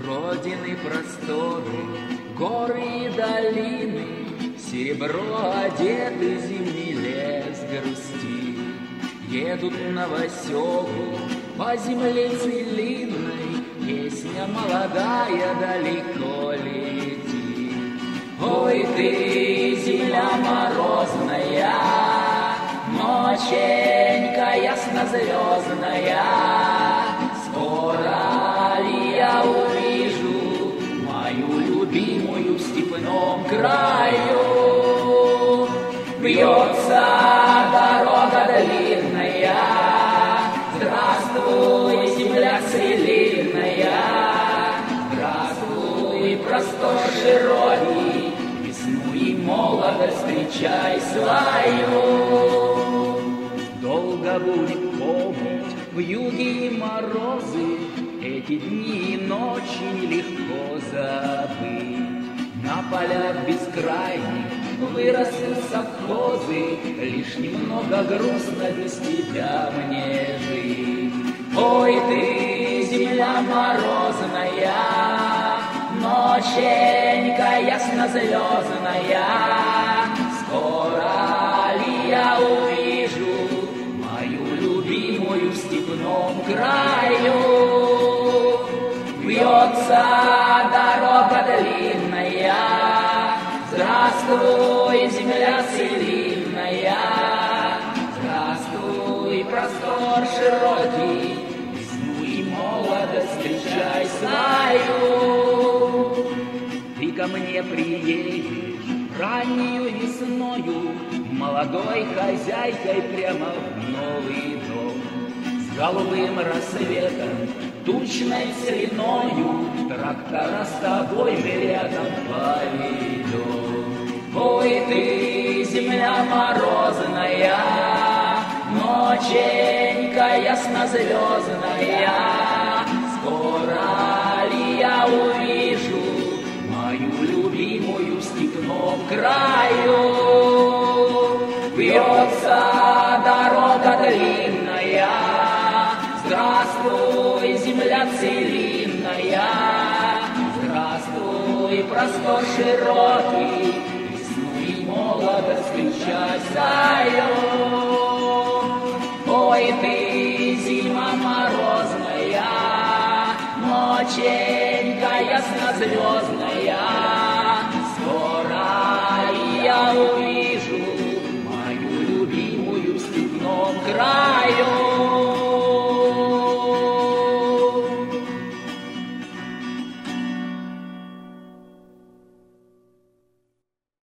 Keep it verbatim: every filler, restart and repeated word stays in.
Родины просторы, горы и долины, серебро одеты, зимний лес грустит. Едут новоселы по земле целинной, песня молодая далеко летит. Ой ты, земля морозная, ноченька яснозвездная, скоро ли я увижу мою любимую в степном краю? Бьется дорога длинная, здравствуй, земля целинная, здравствуй, простор широкий, весну и молодость встречай свою. Долго будет помнить вьюги и морозы, эти дни и ночи нелегко забыть. На полях бескрайних вырастут совхозы, лишь немного грустно без тебя мне жить. Ой ты, земля морозная, ноченька яснозвездная, скоро ли я увижу мою любимую в степном краю? Бьется дорога длинная, здравствуй, земля целинная, здравствуй, простор широкий, весну и молодость встречай свою. Ты ко мне приедешь раннюю весною, молодой хозяйкой прямо в новый дом. С голубым рассветом, тучной целиною, трактора с тобой мы рядом поведем. Ой ты, земля морозная, ноченька яснозвездная, скоро ли я увижу мою любимую в степном краю? Бьется дорога длинная, здравствуй, земля целинная, здравствуй, простор широкий, весну и молодость встречай свою. Ой ты, зима морозная, ноченька яснозвездная,